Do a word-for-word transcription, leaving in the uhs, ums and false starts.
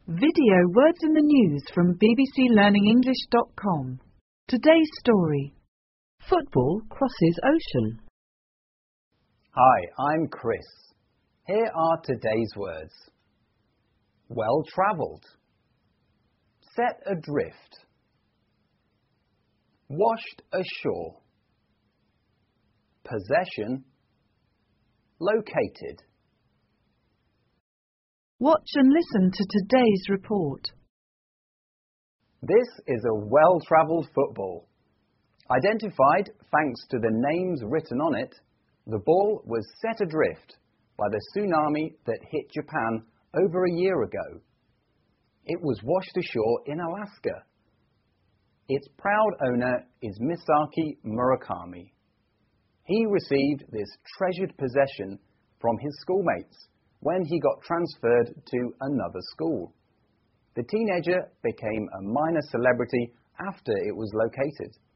Video Words in the News from B B C Learning English dot com. Today's story. Football crosses ocean. Hi, I'm Chris. Here are today's words. Well-travelled. Set adrift. Washed ashore. Possession. Located. Watch and listen to today's report. This is a well-travelled football. Identified thanks to the names written on it, the ball was set adrift by the tsunami that hit Japan over a year ago. It was washed ashore in Alaska. Its proud owner is Misaki Murakami. He received this treasured possession from his schoolmates when he got transferred to another school. The teenager became a minor celebrity after it was located.